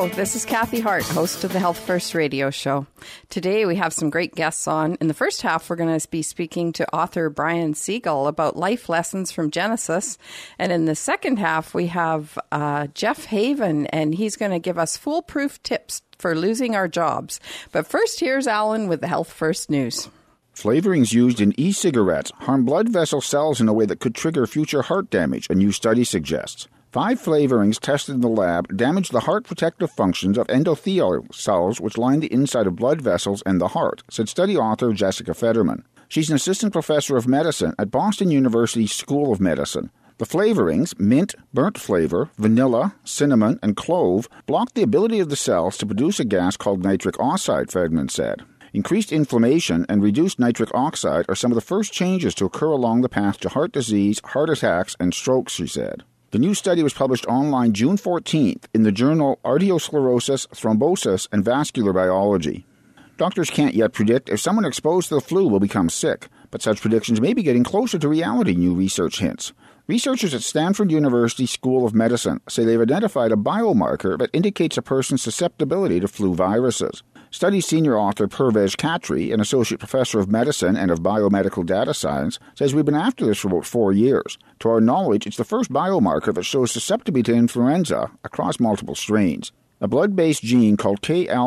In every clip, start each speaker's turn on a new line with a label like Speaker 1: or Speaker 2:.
Speaker 1: Hello, this is Kathy Hart, host of the Health First Radio Show. Today we have some great guests on. In the first half, we're going to be speaking to author Brian Siegel about life lessons from Genesis. And in the second half, we have Jeff Haven, and he's going to give us foolproof tips for losing our jobs. But first, here's Alan with the Health First News.
Speaker 2: Flavorings used in e-cigarettes harm blood vessel cells in a way that could trigger future heart damage, a new study suggests. 5 flavorings tested in the lab damaged the heart protective functions of endothelial cells which line the inside of blood vessels and the heart, said study author Jessica Federman. She's an assistant professor of medicine at Boston University School of Medicine. The flavorings, mint, burnt flavor, vanilla, cinnamon, and clove, block the ability of the cells to produce a gas called nitric oxide, Federman said. Increased inflammation and reduced nitric oxide are some of the first changes to occur along the path to heart disease, heart attacks, and strokes, she said. The new study was published online June 14th in the journal Arteriosclerosis, Thrombosis, and Vascular Biology. Doctors can't yet predict if someone exposed to the flu will become sick, but such predictions may be getting closer to reality, new research hints. Researchers at Stanford University School of Medicine say they've identified a biomarker that indicates a person's susceptibility to flu viruses. Study senior author Pervez Khatri, an associate professor of medicine and of biomedical data science, says we've been after this for about 4 years. To our knowledge, it's the first biomarker that shows susceptibility to influenza across multiple strains. A blood-based gene called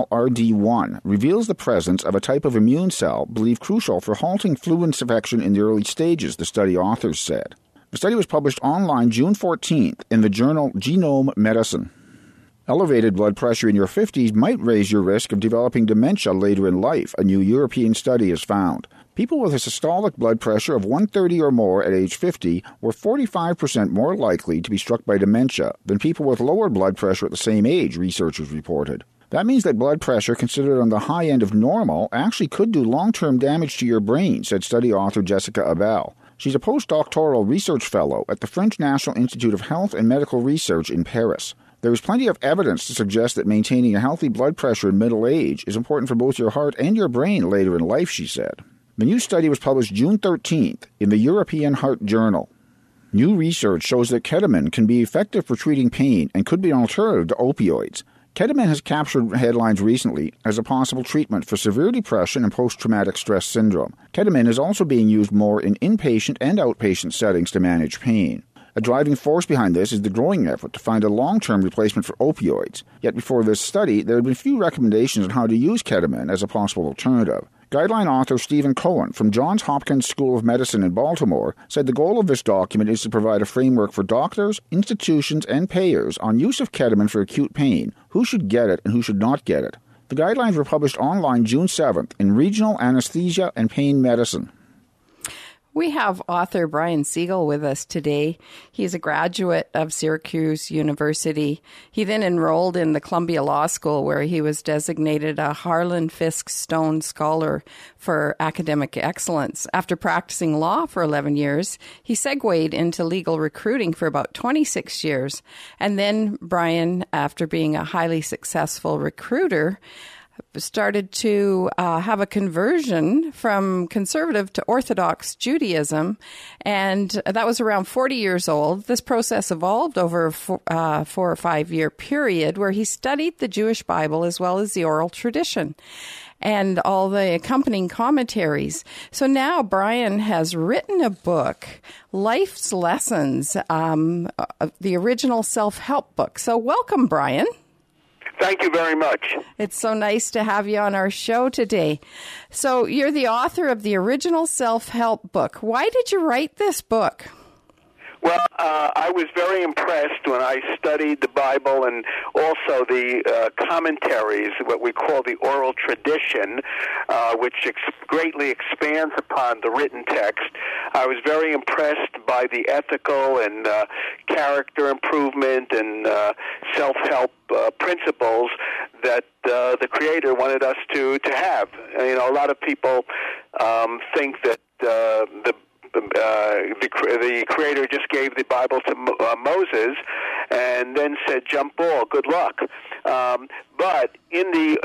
Speaker 2: KLRD1 reveals the presence of a type of immune cell believed crucial for halting flu infection in the early stages, the study authors said. The study was published online June 14th in the journal Genome Medicine. Elevated blood pressure in your 50s might raise your risk of developing dementia later in life, a new European study has found. People with a systolic blood pressure of 130 or more at age 50 were 45% more likely to be struck by dementia than people with lower blood pressure at the same age, researchers reported. That means that blood pressure considered on the high end of normal actually could do long-term damage to your brain, said study author Jessica Abel. She's a postdoctoral research fellow at the French National Institute of Health and Medical Research in Paris. There is plenty of evidence to suggest that maintaining a healthy blood pressure in middle age is important for both your heart and your brain later in life, she said. The new study was published June 13th in the European Heart Journal. New research shows that ketamine can be effective for treating pain and could be an alternative to opioids. Ketamine has captured headlines recently as a possible treatment for severe depression and post-traumatic stress syndrome. Ketamine is also being used more in inpatient and outpatient settings to manage pain. A driving force behind this is the growing effort to find a long-term replacement for opioids. Yet before this study, there had been few recommendations on how to use ketamine as a possible alternative. Guideline author Stephen Cohen from Johns Hopkins School of Medicine in Baltimore said the goal of this document is to provide a framework for doctors, institutions, and payers on use of ketamine for acute pain, who should get it and who should not get it. The guidelines were published online June 7th in Regional Anesthesia and Pain Medicine.
Speaker 1: We have author Brian Siegel with us today. He's a graduate of Syracuse University. He then enrolled in the Columbia Law School, where he was designated a Harlan Fiske Stone Scholar for Academic Excellence. After practicing law for 11 years, he segued into legal recruiting for about 26 years. And then Brian, after being a highly successful recruiter, started to have a conversion from conservative to Orthodox Judaism, and that was around 40 years old. This process evolved over a 4 or 5 year period where he studied the Jewish Bible as well as the oral tradition and all the accompanying commentaries. So now Brian has written a book, Life's Lessons, the original self-help book. So welcome, Brian.
Speaker 3: Thank you very much.
Speaker 1: It's so nice to have you on our show today. So you're the author of the original self-help book. Why did you write this book?
Speaker 3: Well, I was very impressed when I studied the Bible and also the commentaries, what we call the oral tradition, which greatly expands upon the written text. I was very impressed by the ethical and character improvement and self-help principles that the Creator wanted us to have. You know, a lot of people think that the Creator just gave the Bible to Moses, and then said, "Jump ball, good luck." But in the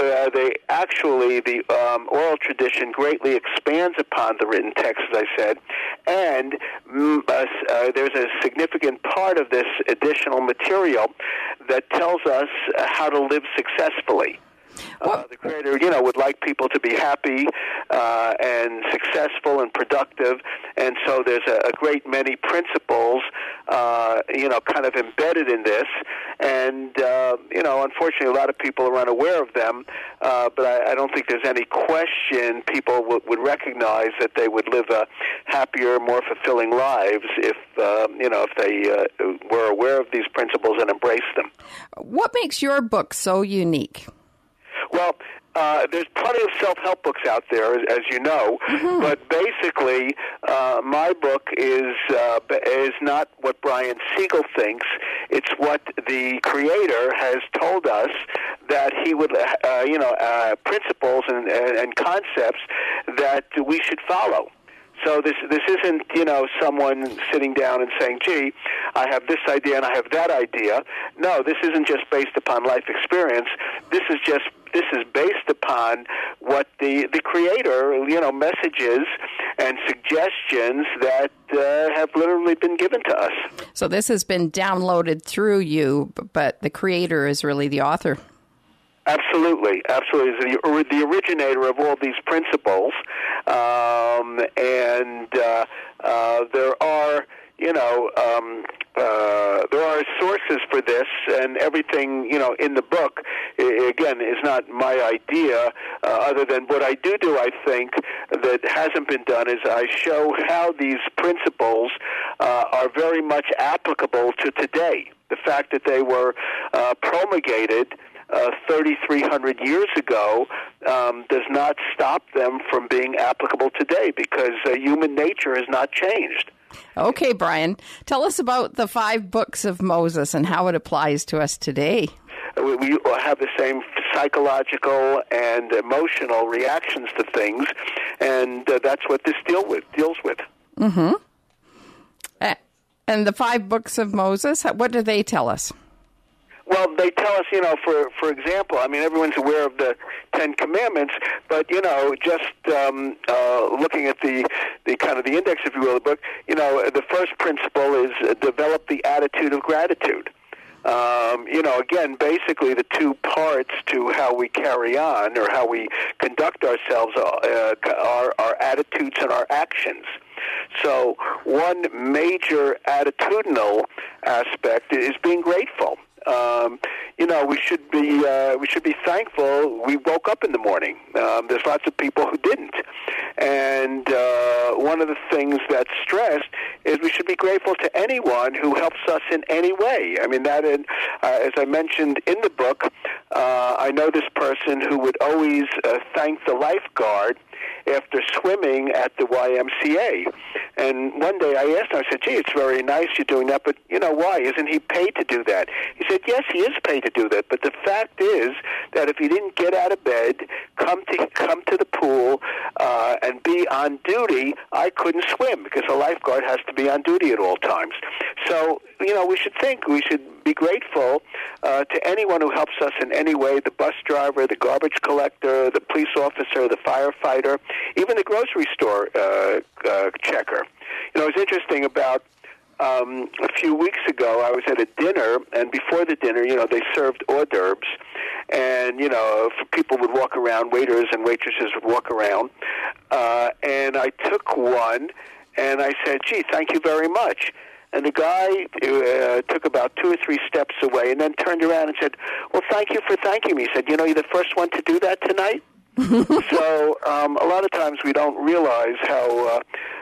Speaker 3: oral tradition greatly expands upon the written text, as I said, and there's a significant part of this additional material that tells us how to live successfully. The Creator, would like people to be happy and successful and productive, and so there's a great many principles, kind of embedded in this, and unfortunately, a lot of people are unaware of them. But I don't think there's any question people would recognize that they would live a happier, more fulfilling lives if they were aware of these principles and embraced them.
Speaker 1: What makes your book so unique?
Speaker 3: Well, there's plenty of self-help books out there, as you know, but basically, my book is not what Brian Siegel thinks. It's what the Creator has told us that he would, principles and concepts that we should follow. So this isn't, someone sitting down and saying, gee, I have this idea and I have that idea. No, this isn't just based upon life experience. This is based upon what the Creator, messages and suggestions that have literally been given to us.
Speaker 1: So this has been downloaded through you, but the Creator is really the author.
Speaker 3: Absolutely. Is the originator of all these principles, and there are, there are sources for this, and everything, in the book, again, is not my idea, other than what I do, I think, that hasn't been done, is I show how these principles are very much applicable to today. The fact that they were promulgated 3,300 years ago does not stop them from being applicable today, because human nature has not changed.
Speaker 1: Okay, Brian, tell us about the 5 books of Moses and how it applies to us today.
Speaker 3: We have the same psychological and emotional reactions to things, and that's what this deals with.
Speaker 1: Mm-hmm. And the 5 books of Moses, what do they tell us?
Speaker 3: Well, they tell us, for example, everyone's aware of the 10 Commandments, but, just looking at the kind of the index, if you will, of the book, the first principle is develop the attitude of gratitude. Again, basically the 2 parts to how we carry on or how we conduct ourselves are our attitudes and our actions. So one major attitudinal aspect is being grateful. We should be thankful we woke up in the morning. There's lots of people who didn't. And one of the things that's stressed is we should be grateful to anyone who helps us in any way. As I mentioned in the book, I know this person who would always thank the lifeguard after swimming at the YMCA. And one day I asked him, I said, gee, it's very nice you're doing that, but why? Isn't he paid to do that? He said, yes, he is paid to do that, but the fact is that if he didn't get out of bed, come to the pool, and be on duty, I couldn't swim, because a lifeguard has to be on duty at all times. So, we should be grateful to anyone who helps us in any way, the bus driver, the garbage collector, the police officer, the firefighter, even the grocery store checker. It's interesting, about a few weeks ago, I was at a dinner, and before the dinner, they served hors d'oeuvres, and, people would walk around, waiters and waitresses would walk around, and I took one, and I said, gee, thank you very much. And the guy took about 2 or 3 steps away and then turned around and said, well, thank you for thanking me. He said, you're the first one to do that tonight? So a lot of times we don't realize how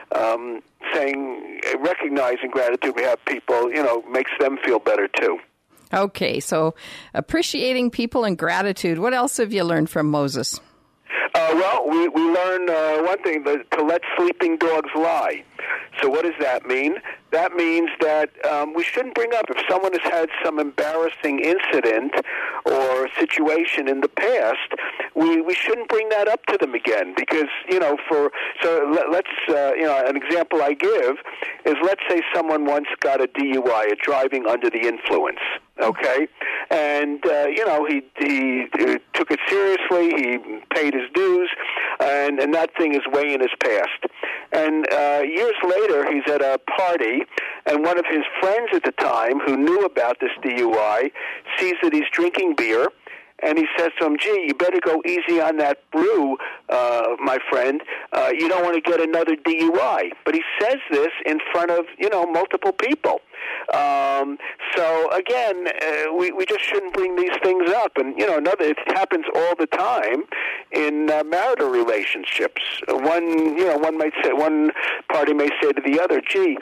Speaker 3: recognizing gratitude we have people, makes them feel better too.
Speaker 1: Okay, so appreciating people and gratitude. What else have you learned from Moses?
Speaker 3: Well, we learn one thing, to let sleeping dogs lie. So what does that mean? That means that we shouldn't bring up, if someone has had some embarrassing incident or situation in the past, we shouldn't bring that up to them again, because let's an example I give is, let's say someone once got a DUI, a driving under the influence. Okay, and he took it seriously. He paid his dues, and that thing is way in his past. And years later, he's at a party, and one of his friends at the time, who knew about this DUI, sees that he's drinking beer. And he says to him, "Gee, you better go easy on that brew, my friend. You don't want to get another DUI." But he says this in front of, multiple people. So again, we just shouldn't bring these things up. And it happens all the time in marital relationships. One party may say to the other, "Gee,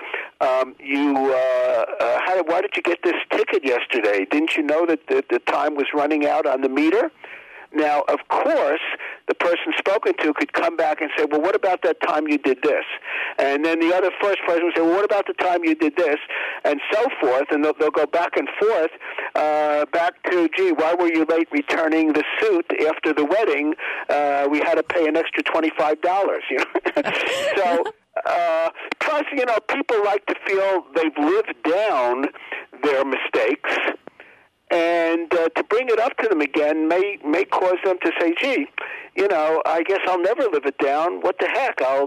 Speaker 3: why did you get this ticket yesterday? Didn't you know that the time was running out on the meter?" Now, of course, the person spoken to could come back and say, "Well, what about that time you did this?" And then the first person would say, "Well, what about the time you did this?" And so forth, and they'll go back and forth, back to, "Gee, why were you late returning the suit after the wedding? We had to pay an extra $25. So, plus, people like to feel they've lived down their mistakes. And to bring it up to them again may cause them to say, "Gee, I guess I'll never live it down. What the heck? I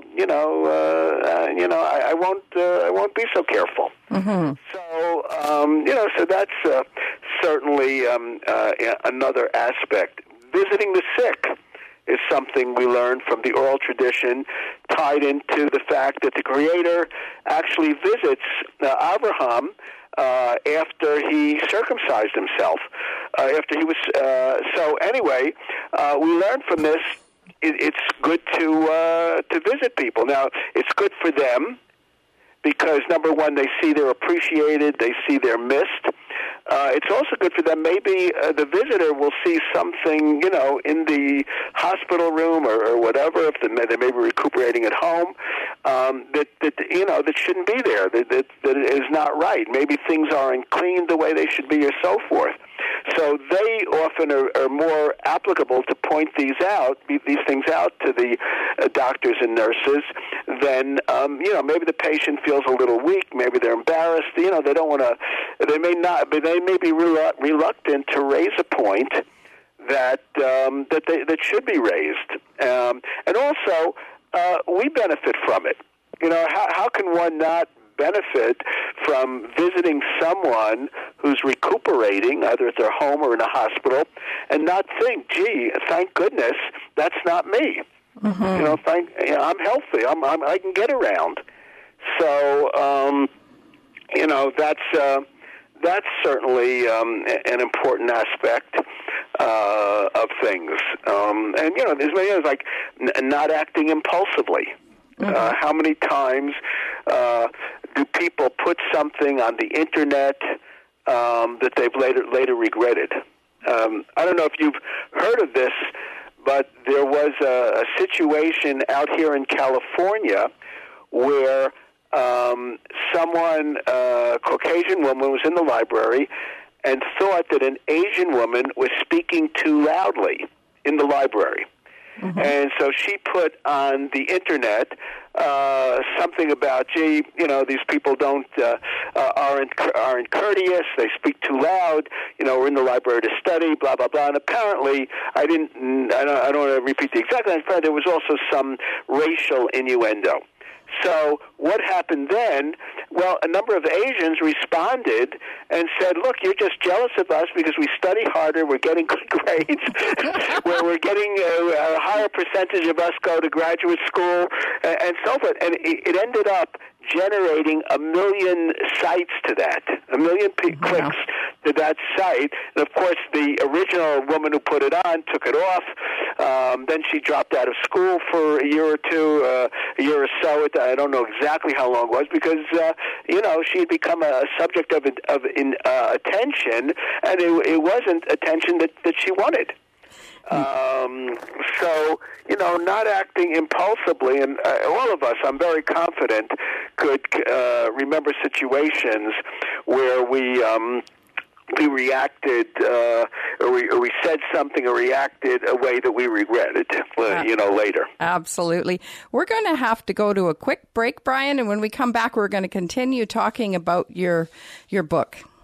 Speaker 3: won't be so careful." Mm-hmm. So, so that's certainly another aspect. Visiting the sick is something we learned from the oral tradition, tied into the fact that the Creator actually visits Abraham after he circumcised himself, after he was. So anyway, we learned from this. It's good to visit people. Now, it's good for them because, number one, they see they're appreciated, they see they're missed. It's also good for them. Maybe the visitor will see something, in the hospital room or whatever, if they may be recuperating at home, that shouldn't be there, that is not right. Maybe things aren't clean the way they should be, or so forth. So they often are more applicable to point these things out to the doctors and nurses than, maybe the patient feels a little weak, maybe they're embarrassed, they don't want to, they may be reluctant to raise a point that should be raised. And also, we benefit from it. How can one not benefit from visiting someone who's recuperating, either at their home or in a hospital, and not think, "Gee, thank goodness that's not me." Mm-hmm. I'm healthy. I can get around. So, that's certainly an important aspect of things. And there's many others, like not acting impulsively. Mm-hmm. How many times do people put something on the internet that they've later regretted? I don't know if you've heard of this, but there was a situation out here in California where someone, a Caucasian woman, was in the library and thought that an Asian woman was speaking too loudly in the library. Mm-hmm. And so she put on the internet something about, "Gee, these people aren't courteous. They speak too loud. We're in the library to study. Blah blah blah." And apparently, I don't want to repeat the exact line. There was also some racial innuendo. So what happened then? Well, a number of Asians responded and said, "Look, you're just jealous of us because we study harder, we're getting good grades, where we're getting a higher percentage of us go to graduate school," and so forth. And it ended up generating 1 million sites to that, 1 million clicks to that site. And of course, the original woman who put it on took it off. Then she dropped out of school for a year or two, a year or so. I don't know exactly how long it was, because she had become a subject of attention, and it wasn't attention that she wanted. So, not acting impulsively, and all of us, I'm very confident, could remember situations where we reacted we said something or reacted a way that we regretted, later.
Speaker 1: Absolutely. We're going to have to go to a quick break, Brian, and when we come back, we're going to continue talking about your book.